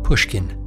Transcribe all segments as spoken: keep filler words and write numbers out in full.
Pushkin.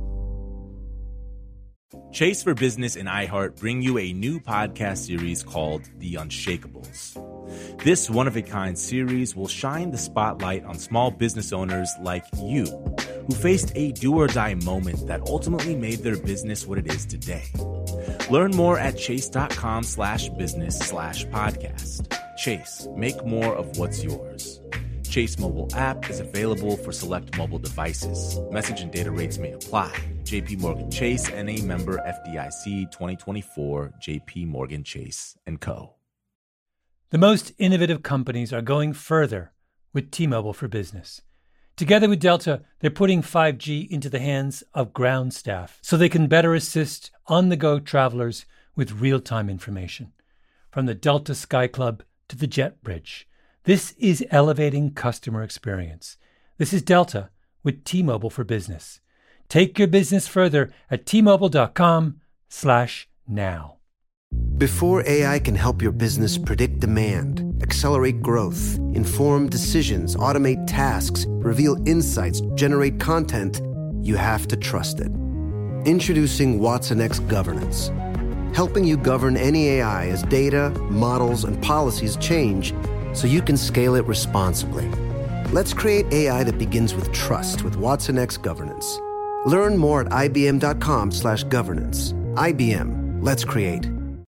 Chase for Business and iHeart bring you a new podcast series called The Unshakables. This one-of-a-kind series will shine the spotlight on small business owners like you, who faced a do-or-die moment that ultimately made their business what it is today. Learn more at chase.com slash business slash podcast. Chase, make more of what's yours. Chase mobile app is available for select mobile devices. Message and data rates may apply. J P Morgan Chase, N A member F D I C twenty twenty-four, J P Morgan Chase and Co. The most innovative companies are going further with T-Mobile for Business. Together with Delta, they're putting five G into the hands of ground staff so they can better assist on-the-go travelers with real-time information. From the Delta Sky Club to the Jet Bridge, this is elevating customer experience. This is Delta with T-Mobile for Business. Take your business further at T-Mobile.com slash now. Before A I can help your business predict demand, accelerate growth, inform decisions, automate tasks, reveal insights, generate content, you have to trust it. Introducing watsonx Governance, helping you govern any A I as data, models, and policies change so you can scale it responsibly. Let's create A I that begins with trust with watsonx Governance. Learn more at ibm.com slash governance. I B M. Let's create.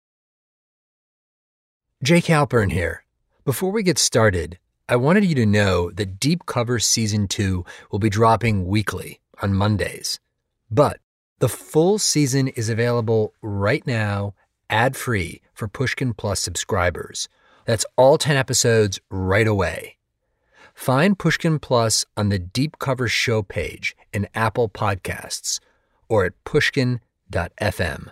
Jake Halpern here. Before we get started, I wanted you to know that Deep Cover Season two will be dropping weekly on Mondays. But the full season is available right now, ad-free, for Pushkin Plus subscribers. That's all ten episodes right away. Find Pushkin Plus on the Deep Cover show page in Apple Podcasts or at pushkin dot f m.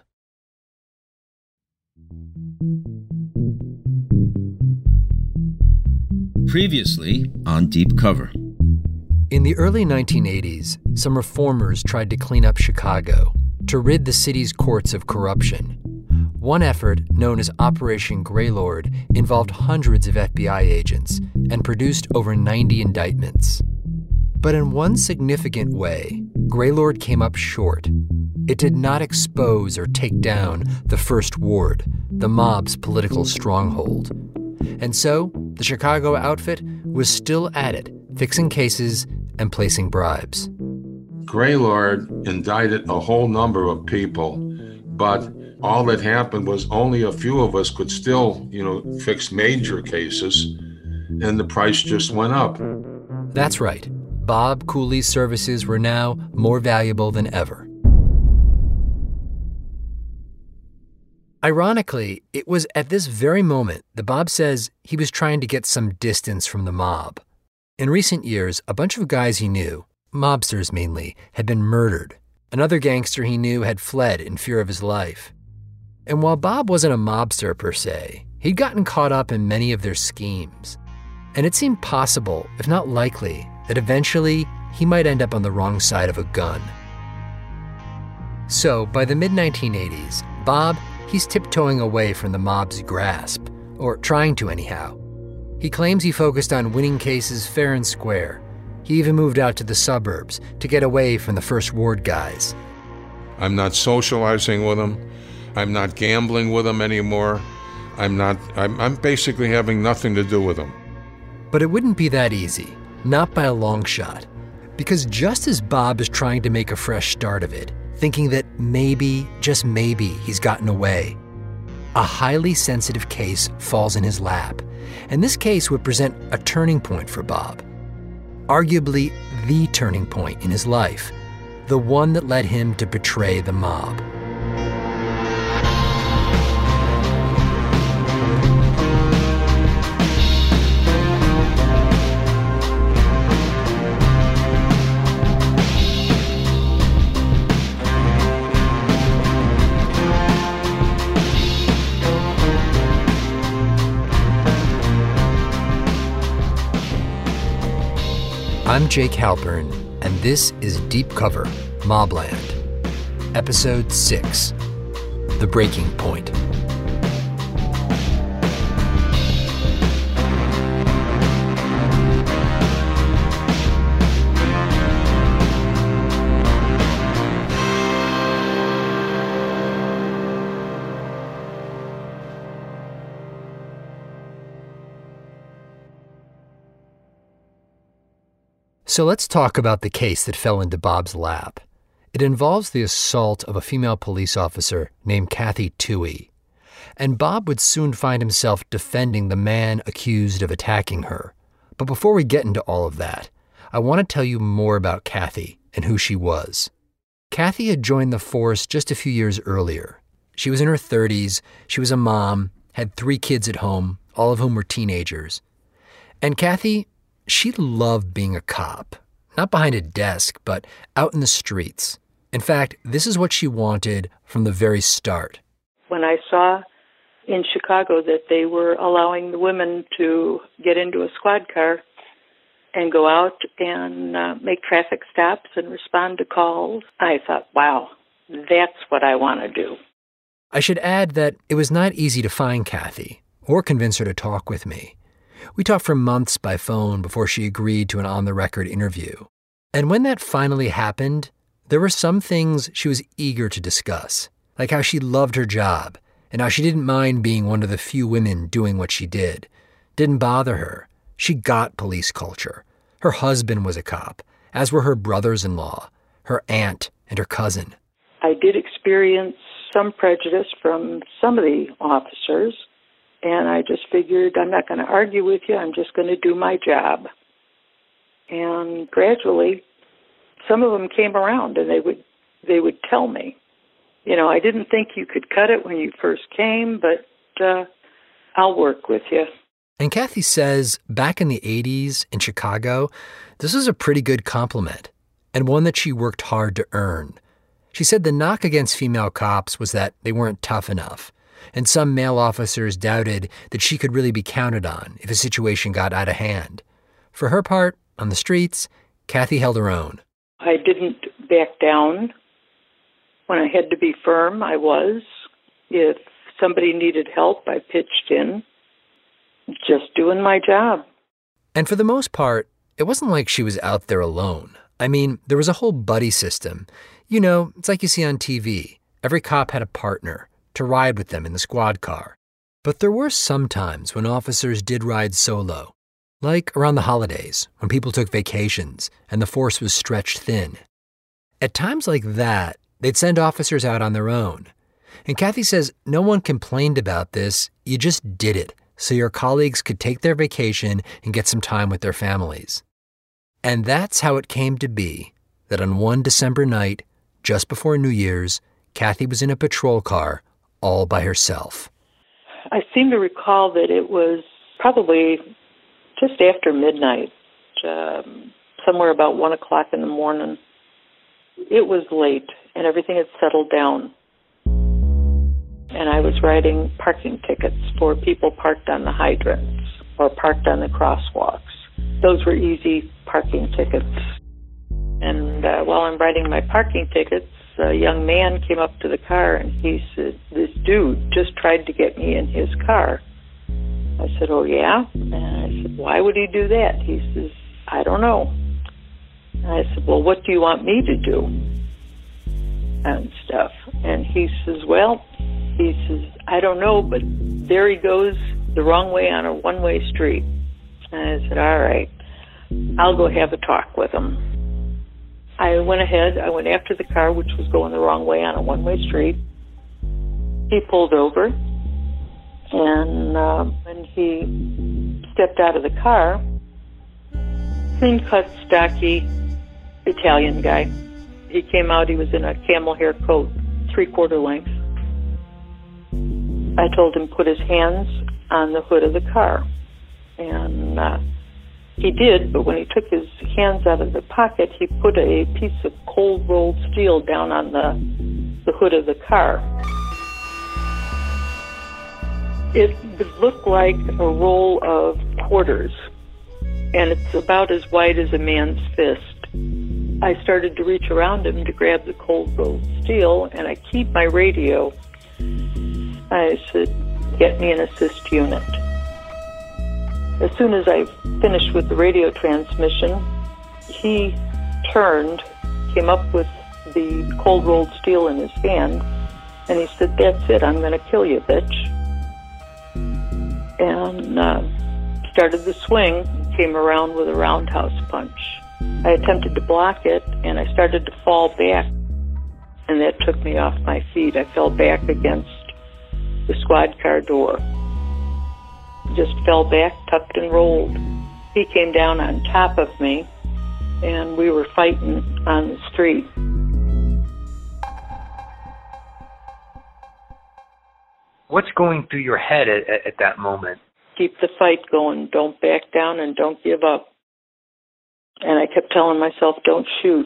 Previously on Deep Cover. In the early nineteen eighties, some reformers tried to clean up Chicago, to rid the city's courts of corruption. One effort, known as Operation Greylord, involved hundreds of F B I agents and produced over ninety indictments. But in one significant way, Greylord came up short. It did not expose or take down the First Ward, the mob's political stronghold. And so, the Chicago outfit was still at it, fixing cases and placing bribes. Greylord indicted a whole number of people, but all that happened was only a few of us could still, you know, fix major cases, and the price just went up. That's right. Bob Cooley's services were now more valuable than ever. Ironically, it was at this very moment that Bob says he was trying to get some distance from the mob. In recent years, a bunch of guys he knew, mobsters mainly, had been murdered. Another gangster he knew had fled in fear of his life. And while Bob wasn't a mobster per se, he'd gotten caught up in many of their schemes. And it seemed possible, if not likely, that eventually he might end up on the wrong side of a gun. So, by the mid nineteen eighties, Bob, he's tiptoeing away from the mob's grasp, or trying to anyhow. He claims he focused on winning cases fair and square. He even moved out to the suburbs to get away from the First Ward guys. I'm not socializing with them. I'm not gambling with them anymore. I'm not, I'm, I'm basically having nothing to do with them. But it wouldn't be that easy, not by a long shot. Because just as Bob is trying to make a fresh start of it, thinking that maybe, just maybe, he's gotten away, a highly sensitive case falls in his lap. And this case would present a turning point for Bob. Arguably the turning point in his life, the one that led him to betray the mob. I'm Jake Halpern, and this is Deep Cover, Mobland, Episode six, The Breaking Point. So let's talk about the case that fell into Bob's lap. It involves the assault of a female police officer named Kathy Toohey. And Bob would soon find himself defending the man accused of attacking her. But before we get into all of that, I want to tell you more about Kathy and who she was. Kathy had joined the force just a few years earlier. She was in her thirties, she was a mom, had three kids at home, all of whom were teenagers. And Kathy, she loved being a cop, not behind a desk, but out in the streets. In fact, this is what she wanted from the very start. When I saw in Chicago that they were allowing the women to get into a squad car and go out and uh, make traffic stops and respond to calls, I thought, wow, that's what I want to do. I should add that it was not easy to find Kathy or convince her to talk with me. We talked for months by phone before she agreed to an on-the-record interview. And when that finally happened, there were some things she was eager to discuss, like how she loved her job and how she didn't mind being one of the few women doing what she did. Didn't bother her. She got police culture. Her husband was a cop, as were her brothers-in-law, her aunt, and her cousin. I did experience some prejudice from some of the officers, and I just figured I'm not going to argue with you. I'm just going to do my job. And gradually, some of them came around, and they would they would tell me, you know, I didn't think you could cut it when you first came, but uh, I'll work with you. And Kathy says back in the eighties in Chicago, this was a pretty good compliment, and one that she worked hard to earn. She said the knock against female cops was that they weren't tough enough, and some male officers doubted that she could really be counted on if a situation got out of hand. For her part, on the streets, Kathy held her own. I didn't back down. When I had to be firm, I was. If somebody needed help, I pitched in. Just doing my job. And for the most part, it wasn't like she was out there alone. I mean, there was a whole buddy system. You know, it's like you see on T V. Every cop had a partner to ride with them in the squad car. But there were some times when officers did ride solo, like around the holidays when people took vacations and the force was stretched thin. At times like that, they'd send officers out on their own. And Kathy says no one complained about this, you just did it so your colleagues could take their vacation and get some time with their families. And that's how it came to be that on one December night, just before New Year's, Kathy was in a patrol car all by herself. I seem to recall that it was probably just after midnight, um, somewhere about one o'clock in the morning. It was late, and everything had settled down. And I was writing parking tickets for people parked on the hydrants or parked on the crosswalks. Those were easy parking tickets. And uh, while I'm writing my parking tickets, a young man came up to the car and he said, "This dude just tried to get me in his car." I said, "Oh, yeah?" And I said, "Why would he do that?" He says, "I don't know." And I said, "Well, what do you want me to do?" And stuff. And he says, "Well," he says, "I don't know, but there he goes the wrong way on a one-way street." And I said, "All right, I'll go have a talk with him." I went ahead, I went after the car, which was going the wrong way on a one-way street. He pulled over, and uh, when he stepped out of the car, clean-cut, stocky Italian guy. He came out, he was in a camel hair coat, three-quarter length. I told him put his hands on the hood of the car, and uh, he did, but when he took his hands out of the pocket, he put a piece of cold rolled steel down on the, the hood of the car. It looked like a roll of quarters, and it's about as wide as a man's fist. I started to reach around him to grab the cold rolled steel, and I keep my radio. I said, "Get me an assist unit." As soon as I finished with the radio transmission, he turned, came up with the cold rolled steel in his hand, and he said, "That's it, I'm going to kill you, bitch." And uh, started the swing, came around with a roundhouse punch. I attempted to block it, and I started to fall back, and that took me off my feet. I fell back against the squad car door. Just fell back, tucked and rolled. He came down on top of me, and we were fighting on the street. What's going through your head at, at, at that moment? Keep the fight going. Don't back down and don't give up. And I kept telling myself, don't shoot.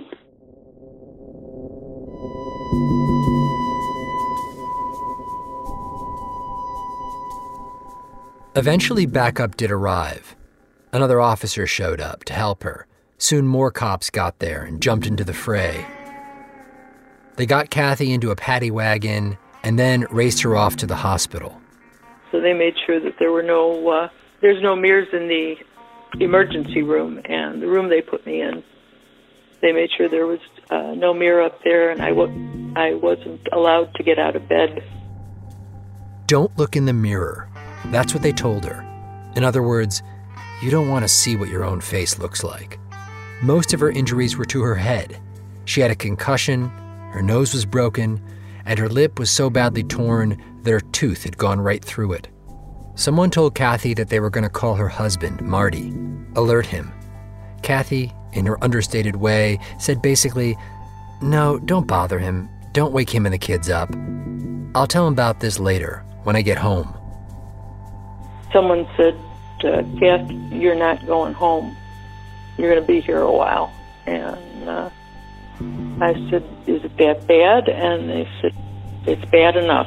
Eventually, backup did arrive. Another officer showed up to help her. Soon more cops got there and jumped into the fray. They got Kathy into a paddy wagon and then raced her off to the hospital. So they made sure that there were no, uh, there's no mirrors in the emergency room, and the room they put me in, they made sure there was uh, no mirror up there, and I, w- I wasn't allowed to get out of bed. Don't look in the mirror. That's what they told her. In other words, you don't want to see what your own face looks like. Most of her injuries were to her head. She had a concussion, her nose was broken, and her lip was so badly torn that her tooth had gone right through it. Someone told Kathy that they were going to call her husband, Marty, alert him. Kathy, in her understated way, said basically, no, don't bother him. Don't wake him and the kids up. I'll tell him about this later, when I get home. Someone said, uh, Kath, you're not going home. You're going to be here a while. And uh, I said, is it that bad? And they said, it's bad enough.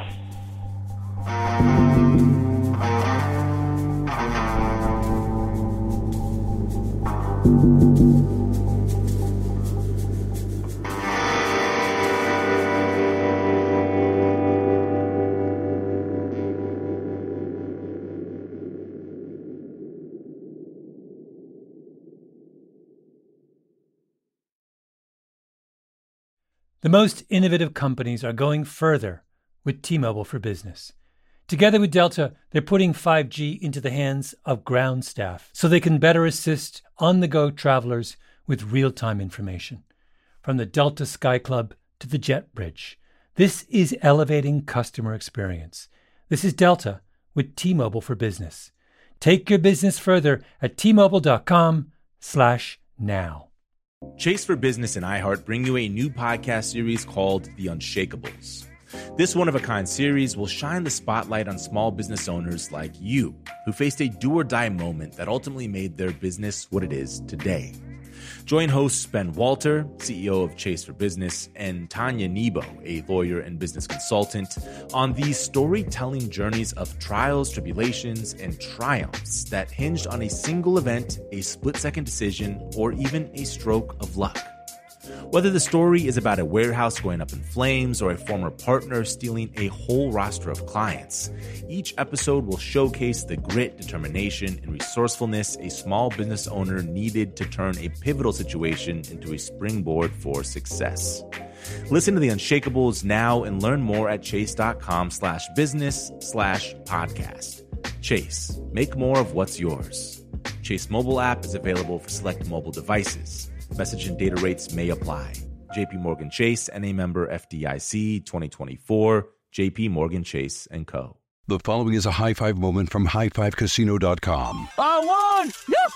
The most innovative companies are going further with T-Mobile for Business. Together with Delta, they're putting five G into the hands of ground staff so they can better assist on-the-go travelers with real-time information. From the Delta Sky Club to the Jet Bridge, this is elevating customer experience. This is Delta with T-Mobile for Business. Take your business further at T-Mobile.com slash now. Chase for Business and iHeart bring you a new podcast series called The Unshakables. This one-of-a-kind series will shine the spotlight on small business owners like you, who faced a do-or-die moment that ultimately made their business what it is today. Join hosts Ben Walter, C E O of Chase for Business, and Tanya Nebo, a lawyer and business consultant, on these storytelling journeys of trials, tribulations, and triumphs that hinged on a single event, a split-second decision, or even a stroke of luck. Whether the story is about a warehouse going up in flames or a former partner stealing a whole roster of clients, each episode will showcase the grit, determination, and resourcefulness a small business owner needed to turn a pivotal situation into a springboard for success. Listen to The Unshakables now and learn more at chase.com slash business slash podcast. Chase, make more of what's yours. Chase mobile app is available for select mobile devices. Message and data rates may apply. J P Morgan Chase, N A member F D I C, twenty twenty-four, J P Morgan Chase and Co. The following is a high five moment from high five casino dot com. I won!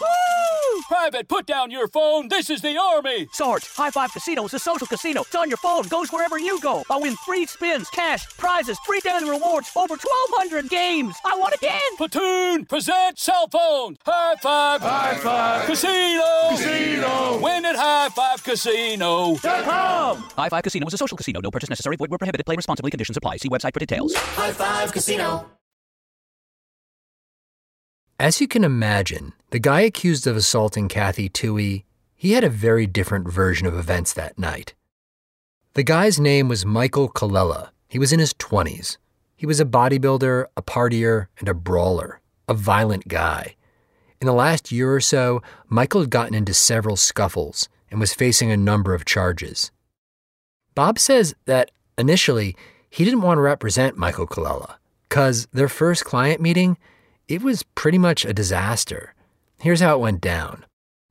Yahoo! Private, put down your phone. This is the Army. Sarge, High Five Casino is a social casino. It's on your phone. Goes wherever you go. I win free spins, cash, prizes, free daily rewards, over twelve hundred games. I won again. Platoon, present cell phone. High Five. High Five. Casino. Casino. Win at high five casino dot com. High Five Casino is a social casino. No purchase necessary. Void where prohibited. Play responsibly. Conditions apply. See website for details. High Five Casino. As you can imagine, the guy accused of assaulting Kathy Toohey, he had a very different version of events that night. The guy's name was Michael Colella. He was in his twenties. He was a bodybuilder, a partier, and a brawler, a violent guy. In the last year or so, Michael had gotten into several scuffles and was facing a number of charges. Bob says that initially he didn't want to represent Michael Colella because their first client meeting, it was pretty much a disaster. Here's how it went down.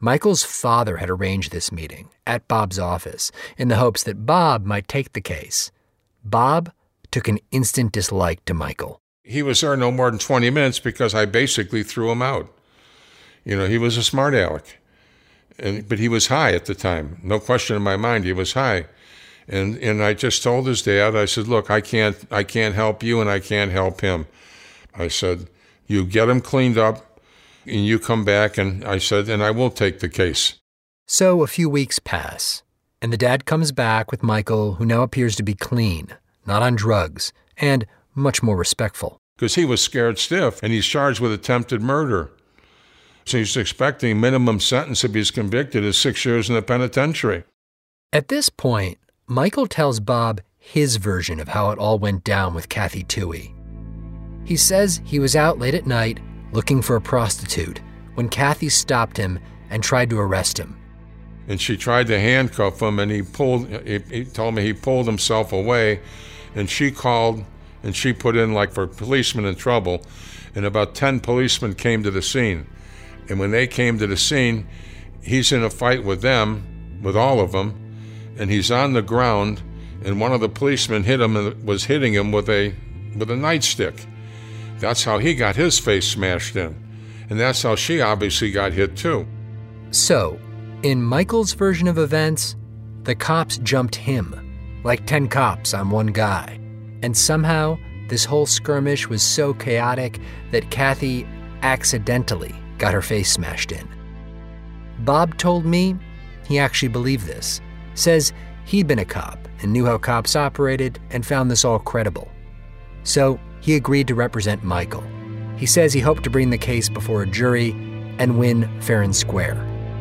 Michael's father had arranged this meeting at Bob's office in the hopes that Bob might take the case. Bob took an instant dislike to Michael. He was there no more than twenty minutes because I basically threw him out. You know, he was a smart aleck. And, but he was high at the time. No question in my mind, he was high. And and I just told his dad, I said, look, I can't I can't help you and I can't help him. I said, you get him cleaned up and you come back, and I said, and I will take the case. So a few weeks pass, and the dad comes back with Michael, who now appears to be clean, not on drugs, and much more respectful. Because he was scared stiff, and he's charged with attempted murder. So he's expecting minimum sentence if he's convicted is six years in the penitentiary. At this point, Michael tells Bob his version of how it all went down with Kathy Toohey. He says he was out late at night looking for a prostitute when Kathy stopped him and tried to arrest him. And she tried to handcuff him, and he pulled. He, he told me he pulled himself away, and she called, and she put in like for policemen in trouble, and about ten policemen came to the scene. And when they came to the scene, he's in a fight with them, with all of them, and he's on the ground, and one of the policemen hit him and was hitting him with a with a nightstick. That's how he got his face smashed in. And that's how she obviously got hit too. So, in Michael's version of events, the cops jumped him, like ten cops on one guy. And somehow, this whole skirmish was so chaotic that Kathy accidentally got her face smashed in. Bob told me he actually believed this, says he'd been a cop and knew how cops operated and found this all credible. So he agreed to represent Michael. He says he hoped to bring the case before a jury and win fair and square.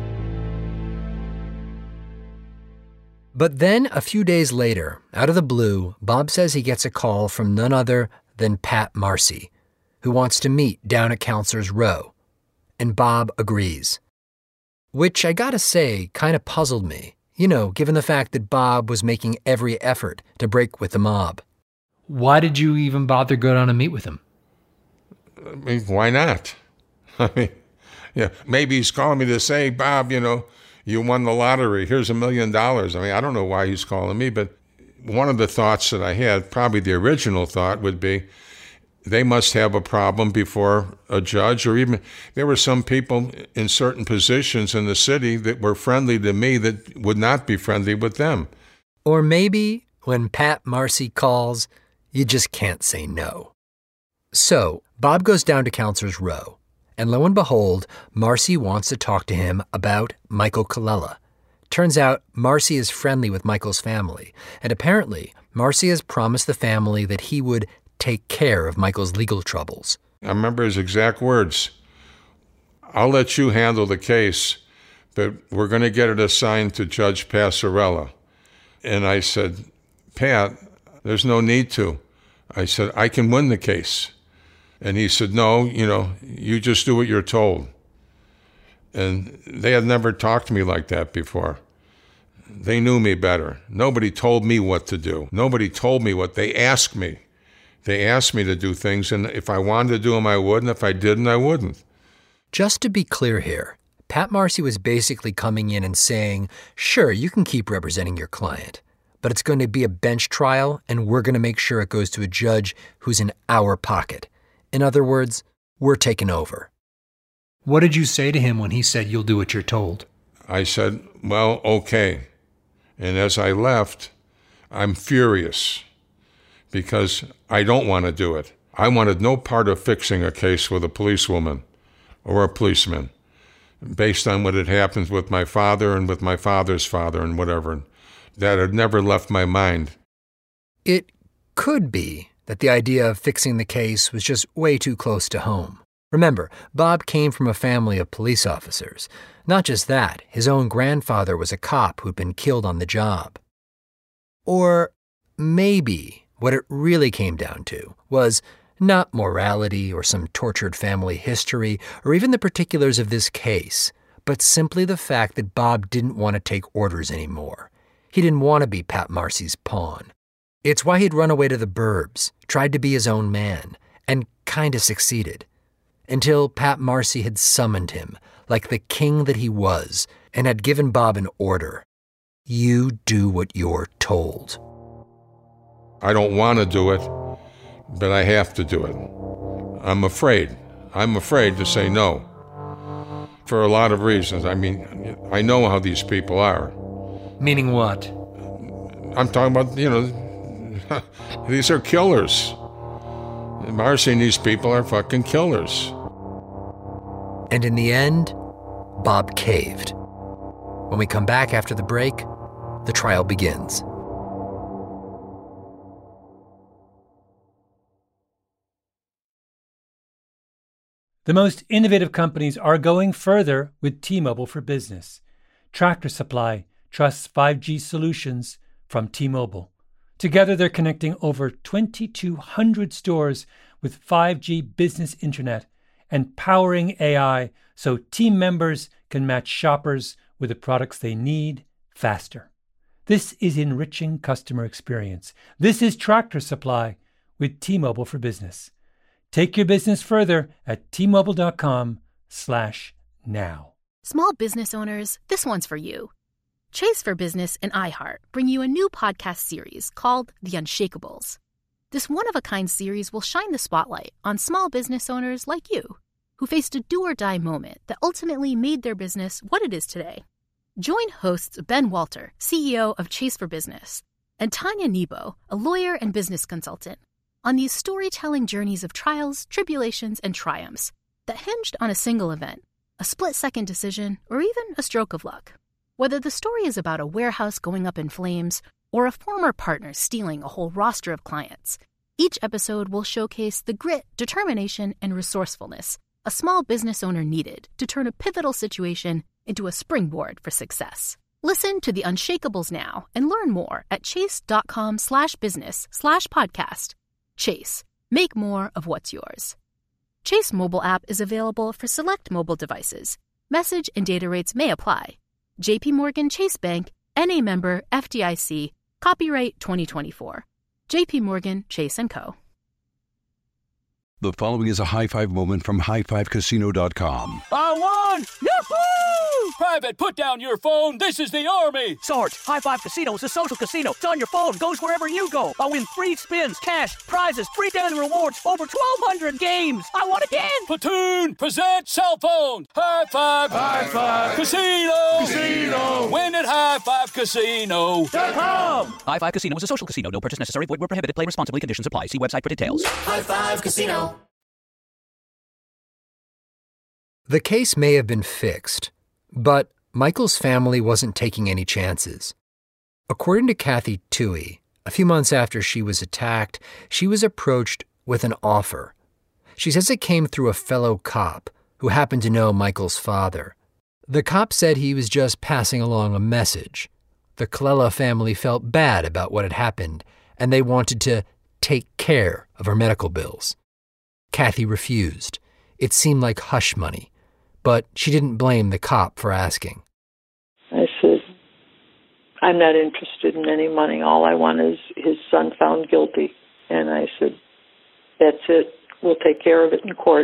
But then, a few days later, out of the blue, Bob says he gets a call from none other than Pat Marcy, who wants to meet down at Counselor's Row. And Bob agrees. Which, I gotta say, kind of puzzled me, you know, given the fact that Bob was making every effort to break with the mob. Why did you even bother go down and meet with him? I mean, why not? I mean, yeah, maybe he's calling me to say, Bob, you know, you won the lottery. Here's a million dollars. I mean, I don't know why he's calling me, but one of the thoughts that I had, probably the original thought, would be they must have a problem before a judge, or even there were some people in certain positions in the city that were friendly to me that would not be friendly with them. Or maybe when Pat Marcy calls, you just can't say no. So Bob goes down to Counselor's Row, and lo and behold, Marcy wants to talk to him about Michael Colella. Turns out Marcy is friendly with Michael's family, and apparently Marcy has promised the family that he would take care of Michael's legal troubles. I remember his exact words. I'll let you handle the case, but we're going to get it assigned to Judge Passarella. And I said, Pat, there's no need to. I said, I can win the case. And he said, no, you know, you just do what you're told. And they had never talked to me like that before. They knew me better. Nobody told me what to do. Nobody told me what they asked me. They asked me to do things, and if I wanted to do them, I would, and if I didn't, I wouldn't. Just to be clear here, Pat Marcy was basically coming in and saying, sure, you can keep representing your client, but it's going to be a bench trial, and we're going to make sure it goes to a judge who's in our pocket. In other words, we're taking over. What did you say to him when he said you'll do what you're told? I said, well, okay. And as I left, I'm furious because I don't want to do it. I wanted no part of fixing a case with a policewoman or a policeman based on what had happened with my father and with my father's father and whatever. That had never left my mind. It could be that the idea of fixing the case was just way too close to home. Remember, Bob came from a family of police officers. Not just that, his own grandfather was a cop who'd been killed on the job. Or maybe what it really came down to was not morality or some tortured family history or even the particulars of this case, but simply the fact that Bob didn't want to take orders anymore. He didn't want to be Pat Marcy's pawn. It's why he'd run away to the burbs, tried to be his own man, and kind of succeeded. until Pat Marcy had summoned him, like the king that he was, and had given Bob an order. You do what you're told. I don't want to do it, but I have to do it. I'm afraid. I'm afraid to say no. For a lot of reasons. I mean, I know how these people are. Meaning what? I'm talking about, you know, these are killers. Marcy and these people are fucking killers. And in the end, Bob caved. When we come back after the break, the trial begins. The most innovative companies are going further with T-Mobile for Business. Tractor Supply trusts five G solutions from T-Mobile. Together, they're connecting over twenty-two hundred stores with five G business internet and powering A I so team members can match shoppers with the products they need faster. This is enriching customer experience. This is Tractor Supply with T-Mobile for Business. Take your business further at T-Mobile.com slash now. Small business owners, this one's for you. Chase for Business and iHeart bring you a new podcast series called The Unshakables. This one-of-a-kind series will shine the spotlight on small business owners like you, who faced a do-or-die moment that ultimately made their business what it is today. Join hosts Ben Walter, C E O of Chase for Business, and Tanya Nebo, a lawyer and business consultant, on these storytelling journeys of trials, tribulations, and triumphs that hinged on a single event, a split-second decision, or even a stroke of luck. Whether the story is about a warehouse going up in flames or a former partner stealing a whole roster of clients, each episode will showcase the grit, determination, and resourcefulness a small business owner needed to turn a pivotal situation into a springboard for success. Listen to The Unshakables now and learn more at chase.com slash business slash podcast. Chase. Make more of what's yours. Chase mobile app is available for select mobile devices. Message and data rates may apply. J P Morgan Chase Bank, N A member, F D I C, copyright twenty twenty-four. J P Morgan Chase and Co. The following is a high five moment from high five casino dot com. I won! Yahoo! Private, put down your phone. This is the Army. Sarge, High Five Casino is a social casino. It's on your phone. Goes wherever you go. I win free spins, cash, prizes, free daily rewards, over twelve hundred games. I won again. Platoon, present cell phone. High Five. High Five. Casino. Casino. Win at high five casino dot com. High Five Casino is a social casino. No purchase necessary. Void where prohibited. Play responsibly. Conditions apply. See website for details. High Five Casino. The case may have been fixed, but Michael's family wasn't taking any chances. According to Kathy Toohey, a few months after she was attacked, she was approached with an offer. She says it came through a fellow cop who happened to know Michael's father. The cop said he was just passing along a message. The Colella family felt bad about what had happened, and they wanted to take care of her medical bills. Kathy refused. It seemed like hush money, but she didn't blame the cop for asking. I said, I'm not interested in any money. All I want is his son found guilty. And I said, that's it. We'll take care of it in court.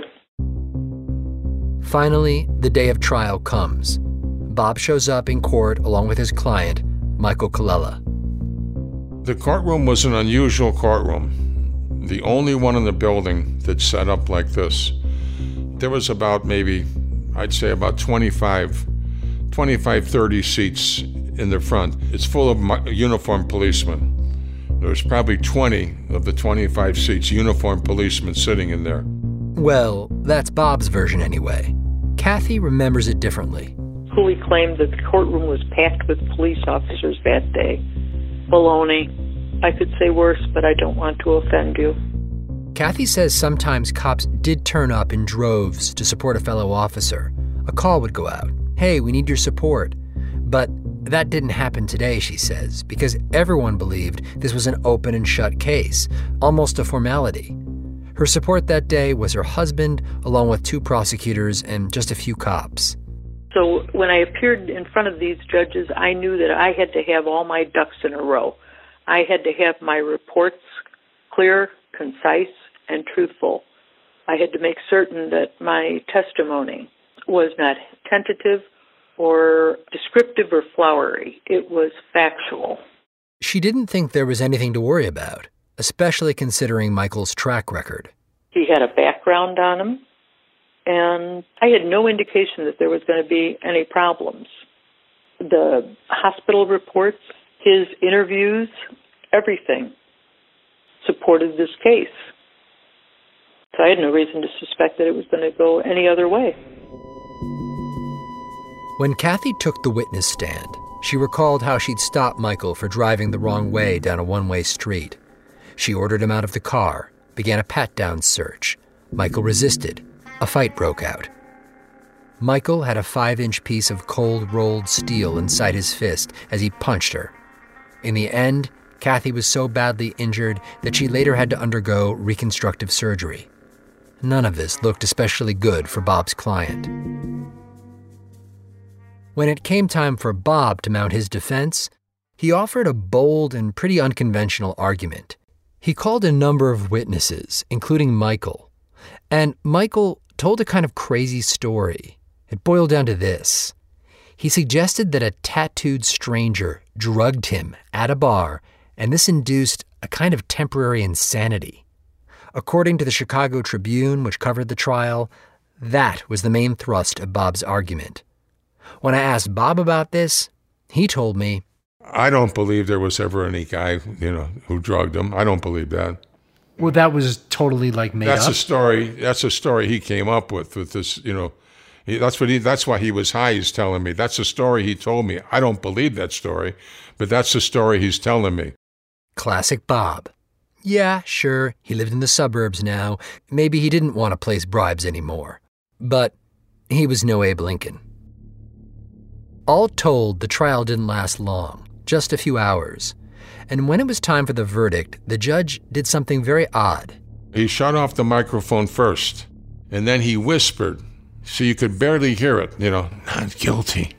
Finally, the day of trial comes. Bob shows up in court along with his client, Michael Colella. The courtroom was an unusual courtroom. The only one in the building that's set up like this. There was about maybe, I'd say about twenty-five, twenty-five, thirty seats in the front. It's full of uniformed policemen. There's probably twenty of the twenty-five seats, uniformed policemen sitting in there. Well, that's Bob's version anyway. Kathy remembers it differently. Cooley claimed that the courtroom was packed with police officers that day. Baloney. I could say worse, but I don't want to offend you. Kathy says sometimes cops did turn up in droves to support a fellow officer. A call would go out. Hey, we need your support. But that didn't happen today, she says, because everyone believed this was an open and shut case, almost a formality. Her support that day was her husband, along with two prosecutors and just a few cops. So when I appeared in front of these judges, I knew that I had to have all my ducks in a row. I had to have my reports clear, concise, and truthful. I had to make certain that my testimony was not tentative or descriptive or flowery. It was factual. She didn't think there was anything to worry about, especially considering Michael's track record. He had a background on him, and I had no indication that there was going to be any problems. The hospital reports, his interviews, everything supported this case. So I had no reason to suspect that it was going to go any other way. When Kathy took the witness stand, she recalled how she'd stopped Michael for driving the wrong way down a one-way street. She ordered him out of the car, began a pat-down search. Michael resisted. A fight broke out. Michael had a five-inch piece of cold rolled steel inside his fist as he punched her. In the end, Kathy was so badly injured that she later had to undergo reconstructive surgery. None of this looked especially good for Bob's client. When it came time for Bob to mount his defense, he offered a bold and pretty unconventional argument. He called a number of witnesses, including Michael. And Michael told a kind of crazy story. It boiled down to this. He suggested that a tattooed stranger drugged him at a bar, and this induced a kind of temporary insanity. According to the Chicago Tribune, which covered the trial, that was the main thrust of Bob's argument. When I asked Bob about this, he told me, I don't believe there was ever any guy, you know, who drugged him. I don't believe that. Well, that was totally like made that's up. That's a story. That's a story he came up with. With this, you know, he, that's what he. That's why he was high. He's telling me that's a story he told me. I don't believe that story, but that's the story he's telling me. Classic Bob. Yeah, sure. He lived in the suburbs now. Maybe he didn't want to place bribes anymore, but he was no Abe Lincoln. All told, the trial didn't last long, just a few hours. And when it was time for the verdict, the judge did something very odd. He shut off the microphone first, and then he whispered, so you could barely hear it, you know, not guilty.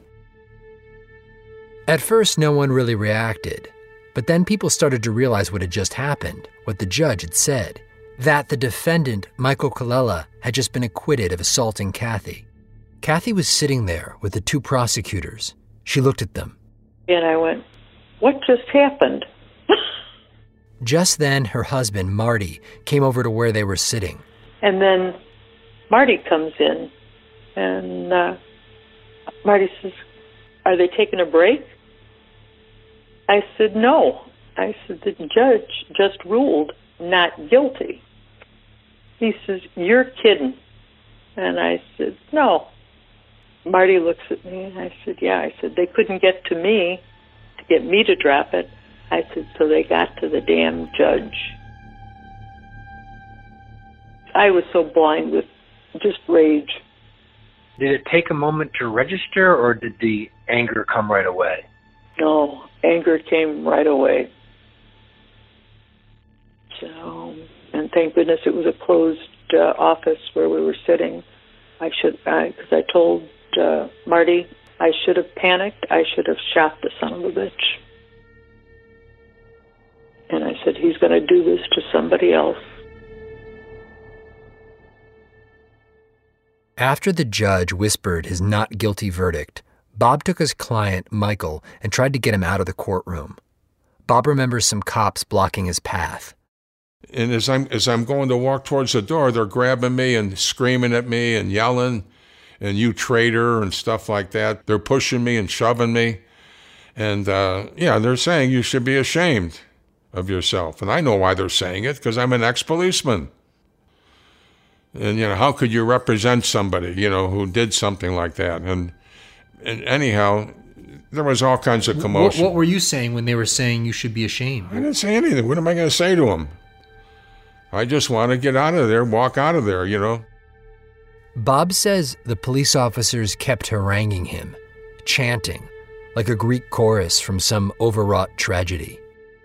At first, no one really reacted. But then people started to realize what had just happened, what the judge had said, that the defendant, Michael Colella, had just been acquitted of assaulting Kathy. Kathy was sitting there with the two prosecutors. She looked at them. And I went, what just happened? Just then, her husband, Marty, came over to where they were sitting. And then Marty comes in, and uh, Marty says, are they taking a break? I said, no. I said, the judge just ruled not guilty. He says, you're kidding. And I said, no. Marty looks at me, and I said, yeah. I said, they couldn't get to me to get me to drop it. I said, so they got to the damn judge. I was so blind with just rage. Did it take a moment to register, or did the anger come right away? No, anger came right away. So, and thank goodness it was a closed uh, office where we were sitting. I should, because I, I told uh, Marty I should have panicked. I should have shot the son of a bitch. And I said, he's going to do this to somebody else. After the judge whispered his not guilty verdict, Bob took his client, Michael, and tried to get him out of the courtroom. Bob remembers some cops blocking his path. And as I'm as I'm going to walk towards the door, they're grabbing me and screaming at me and yelling, and you traitor and stuff like that. They're pushing me and shoving me. And, uh, yeah, they're saying you should be ashamed of yourself. And I know why they're saying it, because I'm an ex-policeman. And, you know, how could you represent somebody, you know, who did something like that? And, and anyhow, there was all kinds of commotion. What, what were you saying when they were saying you should be ashamed? I didn't say anything. What am I going to say to them? I just want to get out of there, walk out of there, you know. Bob says the police officers kept haranguing him, chanting, like a Greek chorus from some overwrought tragedy.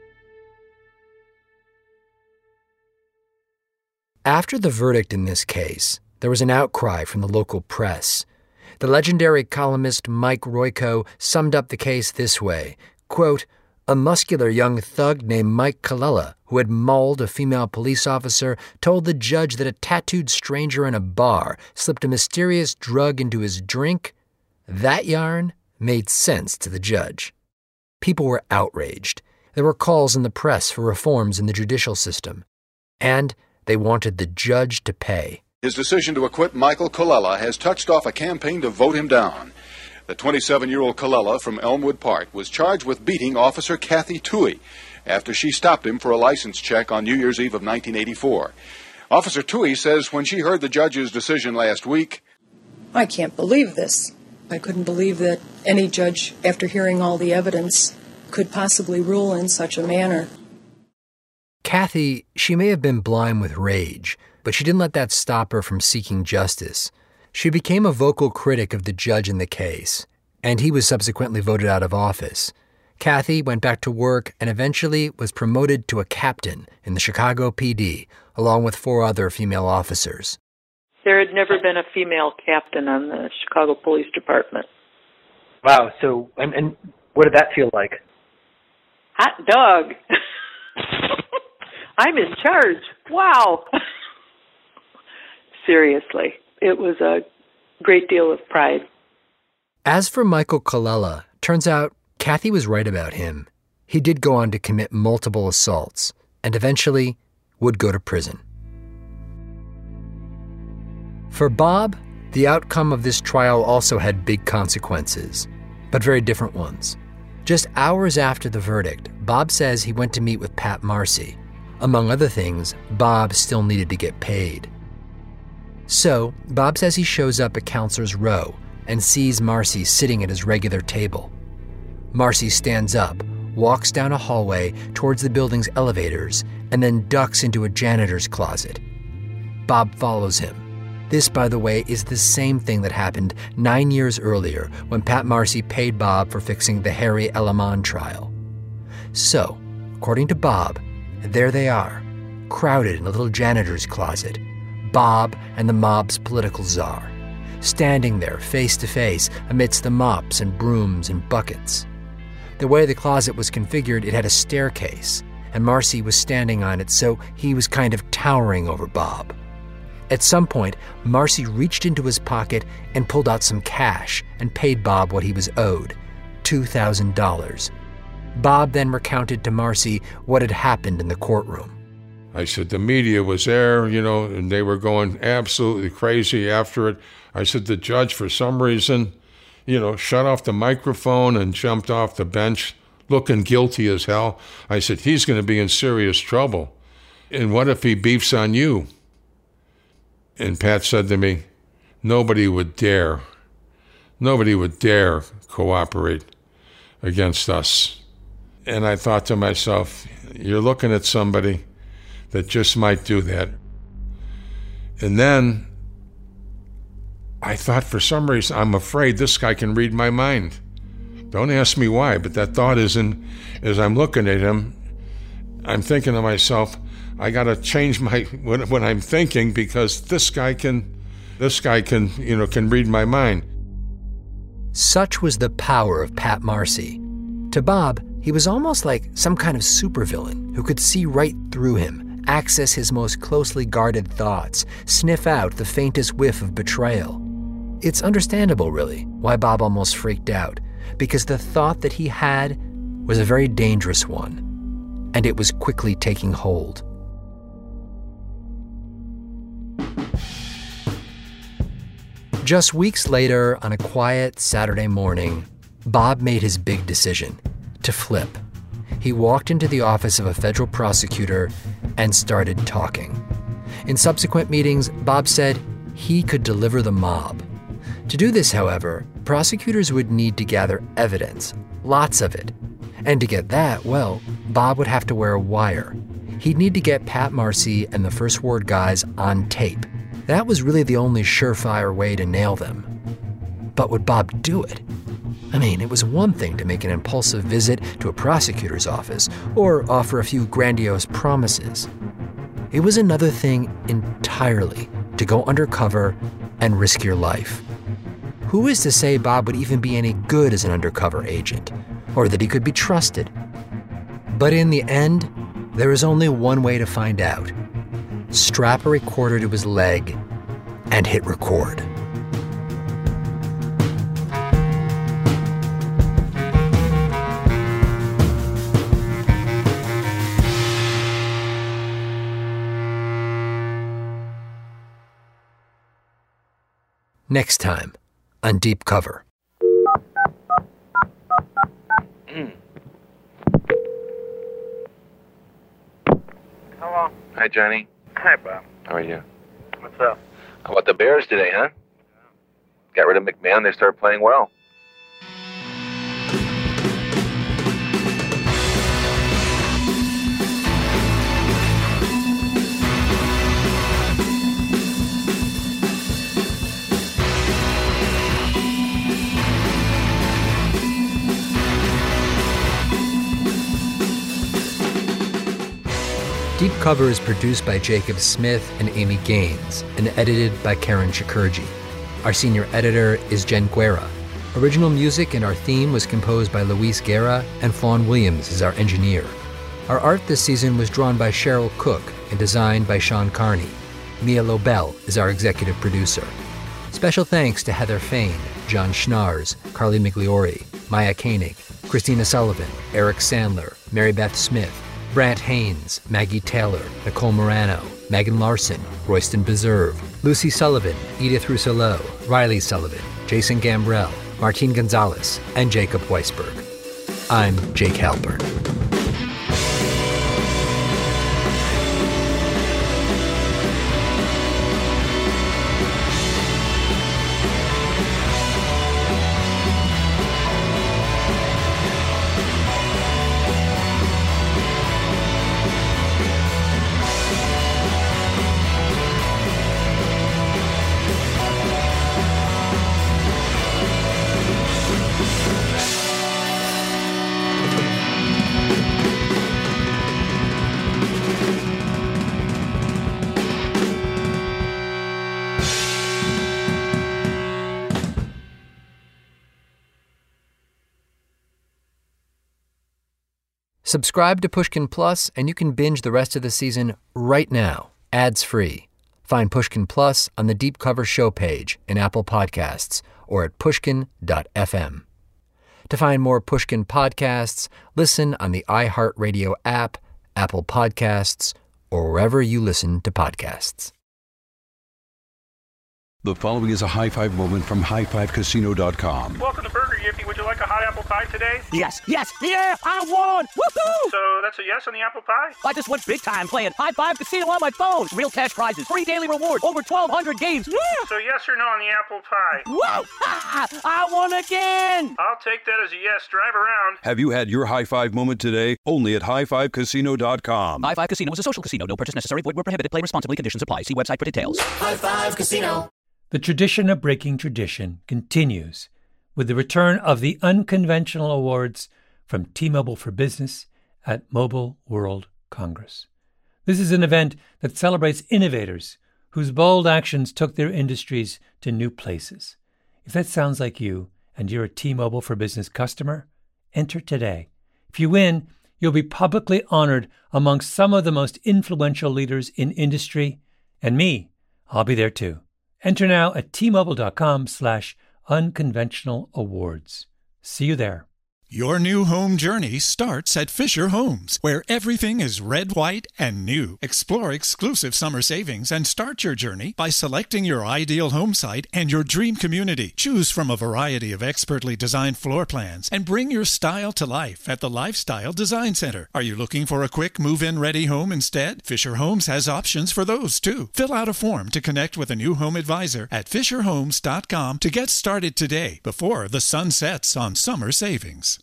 After the verdict in this case, there was an outcry from the local press. The legendary columnist Mike Royko summed up the case this way, quote, A muscular young thug named Mike Colella, who had mauled a female police officer, told the judge that a tattooed stranger in a bar slipped a mysterious drug into his drink. That yarn made sense to the judge. People were outraged. There were calls in the press for reforms in the judicial system. And they wanted the judge to pay. His decision to acquit Michael Colella has touched off a campaign to vote him down. The twenty-seven-year-old Colella from Elmwood Park was charged with beating Officer Kathy Toohey after she stopped him for a license check on New Year's Eve of nineteen eighty-four. Officer Toohey says when she heard the judge's decision last week, I can't believe this. I couldn't believe that any judge, after hearing all the evidence, could possibly rule in such a manner. Kathy, she may have been blind with rage, but she didn't let that stop her from seeking justice. She became a vocal critic of the judge in the case, and he was subsequently voted out of office. Kathy went back to work and eventually was promoted to a captain in the Chicago P D, along with four other female officers. There had never been a female captain on the Chicago Police Department. Wow, so, and, and what did that feel like? Hot dog. I'm in charge. Wow. Seriously, it was a great deal of pride. As for Michael Colella, turns out Kathy was right about him. He did go on to commit multiple assaults and eventually would go to prison. For Bob, the outcome of this trial also had big consequences, but very different ones. Just hours after the verdict, Bob says he went to meet with Pat Marcy. Among other things, Bob still needed to get paid. So, Bob says he shows up at Counselor's Row and sees Marcy sitting at his regular table. Marcy stands up, walks down a hallway towards the building's elevators, and then ducks into a janitor's closet. Bob follows him. This, by the way, is the same thing that happened nine years earlier when Pat Marcy paid Bob for fixing the Harry Elamon trial. So, according to Bob, there they are, crowded in a little janitor's closet, Bob and the mob's political czar, standing there face to face amidst the mops and brooms and buckets. The way the closet was configured, it had a staircase, and Marcy was standing on it, so he was kind of towering over Bob. At some point, Marcy reached into his pocket and pulled out some cash and paid Bob what he was owed, two thousand dollars. Bob then recounted to Marcy what had happened in the courtroom. I said, the media was there, you know, and they were going absolutely crazy after it. I said, the judge, for some reason, you know, shut off the microphone and jumped off the bench, looking guilty as hell. I said, he's going to be in serious trouble. And what if he beefs on you? And Pat said to me, nobody would dare, nobody would dare cooperate against us. And I thought to myself, you're looking at somebody that just might do that. And then I thought, for some reason, I'm afraid this guy can read my mind. Don't ask me why, but that thought is in, as I'm looking at him, I'm thinking to myself, I got to change my what, what I'm thinking, because this guy can, this guy can, you know, can read my mind. Such was the power of Pat Marcy. To Bob, he was almost like some kind of supervillain who could see right through him, access his most closely guarded thoughts, sniff out the faintest whiff of betrayal. It's understandable, really, why Bob almost freaked out, because the thought that he had was a very dangerous one, and it was quickly taking hold. Just weeks later, on a quiet Saturday morning, Bob made his big decision, to flip. He walked into the office of a federal prosecutor and started talking. In subsequent meetings, Bob said he could deliver the mob. To do this, however, prosecutors would need to gather evidence, lots of it. And to get that, well, Bob would have to wear a wire. He'd need to get Pat Marcy and the First Ward guys on tape. That was really the only surefire way to nail them. But would Bob do it? I mean, it was one thing to make an impulsive visit to a prosecutor's office or offer a few grandiose promises. It was another thing entirely to go undercover and risk your life. Who is to say Bob would even be any good as an undercover agent, or that he could be trusted? But in the end, there is only one way to find out. Strap a recorder to his leg and hit record. Next time on Deep Cover. Mm. Hello. Hi, Johnny. Hi, Bob. How are you? What's up? How about the Bears today, huh? Got rid of McMahon. They started playing well. Deep Cover is produced by Jacob Smith and Amy Gaines and edited by Karen Shakurji. Our senior editor is Jen Guerra. Original music and our theme was composed by Luis Guerra, and Fawn Williams is our engineer. Our art this season was drawn by Cheryl Cook and designed by Sean Carney. Mia Lobel is our executive producer. Special thanks to Heather Fain, John Schnars, Carly Migliori, Maya Koenig, Christina Sullivan, Eric Sandler, Mary Beth Smith, Brant Haynes, Maggie Taylor, Nicole Morano, Megan Larson, Royston Beserve, Lucy Sullivan, Edith Rousselot, Riley Sullivan, Jason Gambrell, Martine Gonzalez, and Jacob Weisberg. I'm Jake Halpern. Subscribe to Pushkin Plus, and you can binge the rest of the season right now, ads-free. Find Pushkin Plus on the Deep Cover show page in Apple Podcasts or at pushkin dot f m. To find more Pushkin podcasts, listen on the iHeartRadio app, Apple Podcasts, or wherever you listen to podcasts. The following is a high five moment from high five casino dot com. Welcome to Burger Yippee. Would you like a hot apple pie today? Yes, yes, yeah, I won! Woohoo! So that's a yes on the apple pie? I just went big time playing High Five Casino on my phone. Real cash prizes, free daily rewards, over twelve hundred games. Yeah! So yes or no on the apple pie? Whoa! Ha! I won again! I'll take that as a yes. Drive around. Have you had your high five moment today? Only at high five casino dot com. High Five Casino is a social casino. No purchase necessary. Void where prohibited. Play responsibly. Conditions apply. See website for details. High Five Casino. The tradition of breaking tradition continues with the return of the Unconventional Awards from T-Mobile for Business at Mobile World Congress. This is an event that celebrates innovators whose bold actions took their industries to new places. If that sounds like you and you're a T-Mobile for Business customer, enter today. If you win, you'll be publicly honored amongst some of the most influential leaders in industry, and me, I'll be there too. Enter now at T-Mobile.com slash unconventional awards. See you there. Your new home journey starts at Fisher Homes, where everything is red, white, and new. Explore exclusive summer savings and start your journey by selecting your ideal home site and your dream community. Choose from a variety of expertly designed floor plans and bring your style to life at the Lifestyle Design Center. Are you looking for a quick move-in ready home instead? Fisher Homes has options for those too. Fill out a form to connect with a new home advisor at fisher homes dot com to get started today before the sun sets on summer savings.